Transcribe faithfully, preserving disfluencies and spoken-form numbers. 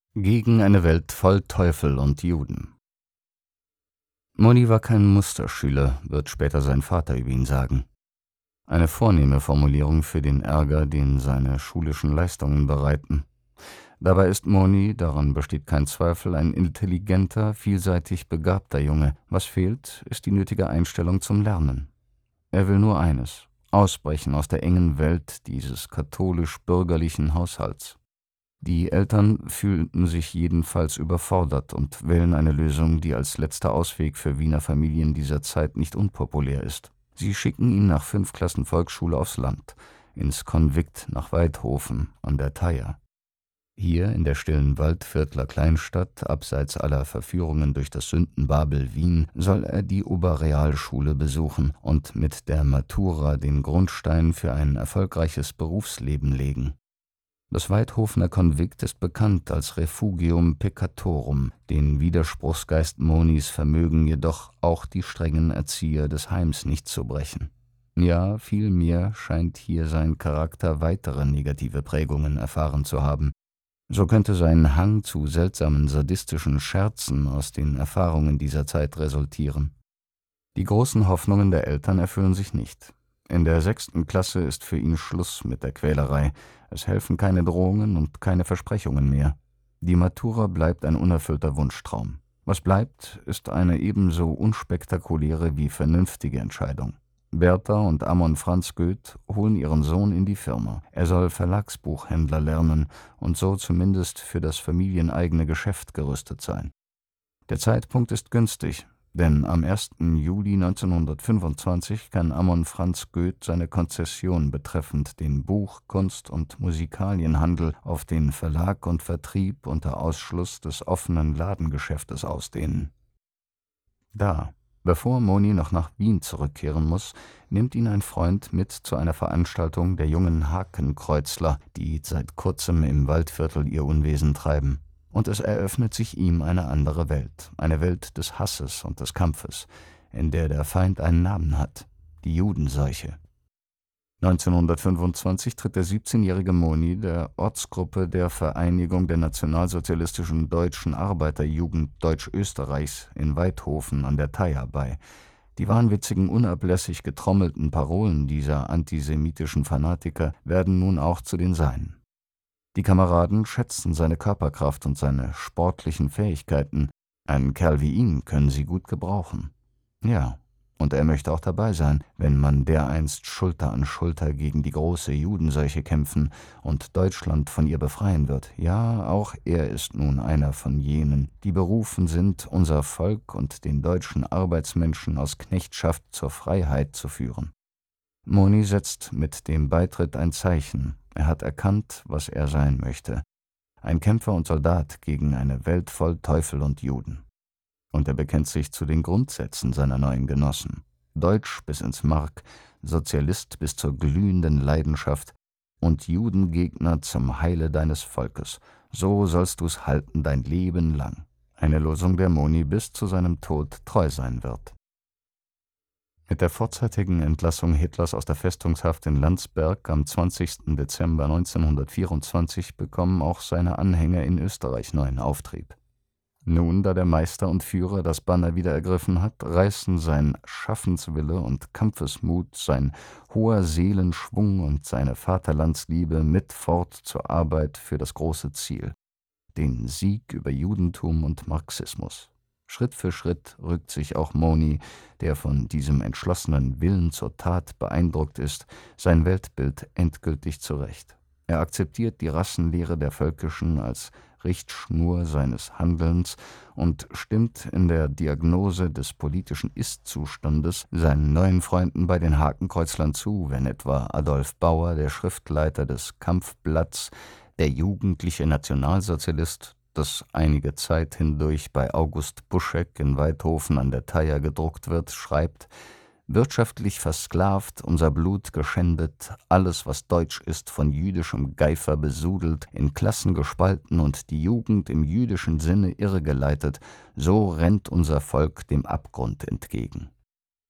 Gegen eine Welt voll Teufel und Juden. Moni war kein Musterschüler, wird später sein Vater über ihn sagen. Eine vornehme Formulierung für den Ärger, den seine schulischen Leistungen bereiten. Dabei ist Moni, daran besteht kein Zweifel, ein intelligenter, vielseitig begabter Junge. Was fehlt, ist die nötige Einstellung zum Lernen. Er will nur eines: ausbrechen aus der engen Welt dieses katholisch-bürgerlichen Haushalts. Die Eltern fühlten sich jedenfalls überfordert und wählen eine Lösung, die als letzter Ausweg für Wiener Familien dieser Zeit nicht unpopulär ist. Sie schicken ihn nach fünf Klassen Volksschule aufs Land, ins Konvikt nach Waidhofen an der Thaya. Hier in der stillen Waldviertler Kleinstadt, abseits aller Verführungen durch das Sündenbabel Wien, soll er die Oberrealschule besuchen und mit der Matura den Grundstein für ein erfolgreiches Berufsleben legen. Das Waidhofener Konvikt ist bekannt als Refugium Peccatorum, den Widerspruchsgeist Monis vermögen jedoch auch die strengen Erzieher des Heims nicht zu brechen. Ja, vielmehr scheint hier sein Charakter weitere negative Prägungen erfahren zu haben. So könnte sein Hang zu seltsamen sadistischen Scherzen aus den Erfahrungen dieser Zeit resultieren. Die großen Hoffnungen der Eltern erfüllen sich nicht. In der sechsten Klasse ist für ihn Schluss mit der Quälerei. Es helfen keine Drohungen und keine Versprechungen mehr. Die Matura bleibt ein unerfüllter Wunschtraum. Was bleibt, ist eine ebenso unspektakuläre wie vernünftige Entscheidung. Bertha und Ammon Franz Goeth holen ihren Sohn in die Firma. Er soll Verlagsbuchhändler lernen und so zumindest für das familieneigene Geschäft gerüstet sein. Der Zeitpunkt ist günstig, denn am ersten Juli neunzehnhundertfünfundzwanzig kann Ammon Franz Goeth seine Konzession betreffend den Buch-, Kunst- und Musikalienhandel auf den Verlag und Vertrieb unter Ausschluss des offenen Ladengeschäftes ausdehnen. Da, bevor Moni noch nach Wien zurückkehren muss, nimmt ihn ein Freund mit zu einer Veranstaltung der jungen Hakenkreuzler, die seit kurzem im Waldviertel ihr Unwesen treiben. Und es eröffnet sich ihm eine andere Welt, eine Welt des Hasses und des Kampfes, in der der Feind einen Namen hat: die Judenseuche. neunzehnhundertfünfundzwanzig tritt der siebzehnjährige Moni der Ortsgruppe der Vereinigung der nationalsozialistischen Deutschen Arbeiterjugend Deutschösterreichs in Waidhofen an der Thaya bei. Die wahnwitzigen, unablässig getrommelten Parolen dieser antisemitischen Fanatiker werden nun auch zu den seinen. Die Kameraden schätzen seine Körperkraft und seine sportlichen Fähigkeiten. Einen Kerl wie ihn können sie gut gebrauchen. Ja, und er möchte auch dabei sein, wenn man dereinst Schulter an Schulter gegen die große Judenseuche kämpfen und Deutschland von ihr befreien wird. Ja, auch er ist nun einer von jenen, die berufen sind, unser Volk und den deutschen Arbeitsmenschen aus Knechtschaft zur Freiheit zu führen. Moni setzt mit dem Beitritt ein Zeichen. Er hat erkannt, was er sein möchte: ein Kämpfer und Soldat gegen eine Welt voll Teufel und Juden. Und er bekennt sich zu den Grundsätzen seiner neuen Genossen: Deutsch bis ins Mark, Sozialist bis zur glühenden Leidenschaft und Judengegner zum Heile deines Volkes. So sollst du's halten dein Leben lang. Eine Losung, der Moni bis zu seinem Tod treu sein wird. Mit der vorzeitigen Entlassung Hitlers aus der Festungshaft in Landsberg am zwanzigsten Dezember neunzehnhundertvierundzwanzig bekommen auch seine Anhänger in Österreich neuen Auftrieb. Nun, da der Meister und Führer das Banner wieder ergriffen hat, reißen sein Schaffenswille und Kampfesmut, sein hoher Seelenschwung und seine Vaterlandsliebe mit fort zur Arbeit für das große Ziel: den Sieg über Judentum und Marxismus. Schritt für Schritt rückt sich auch Moni, der von diesem entschlossenen Willen zur Tat beeindruckt ist, sein Weltbild endgültig zurecht. Er akzeptiert die Rassenlehre der Völkischen als Richtschnur seines Handelns und stimmt in der Diagnose des politischen Ist-Zustandes seinen neuen Freunden bei den Hakenkreuzlern zu, wenn etwa Adolf Bauer, der Schriftleiter des Kampfblatts, der jugendliche Nationalsozialist, das einige Zeit hindurch bei August Buschek in Waidhofen an der Thaya gedruckt wird, schreibt: Wirtschaftlich versklavt, unser Blut geschändet, alles, was deutsch ist, von jüdischem Geifer besudelt, in Klassen gespalten und die Jugend im jüdischen Sinne irregeleitet, so rennt unser Volk dem Abgrund entgegen.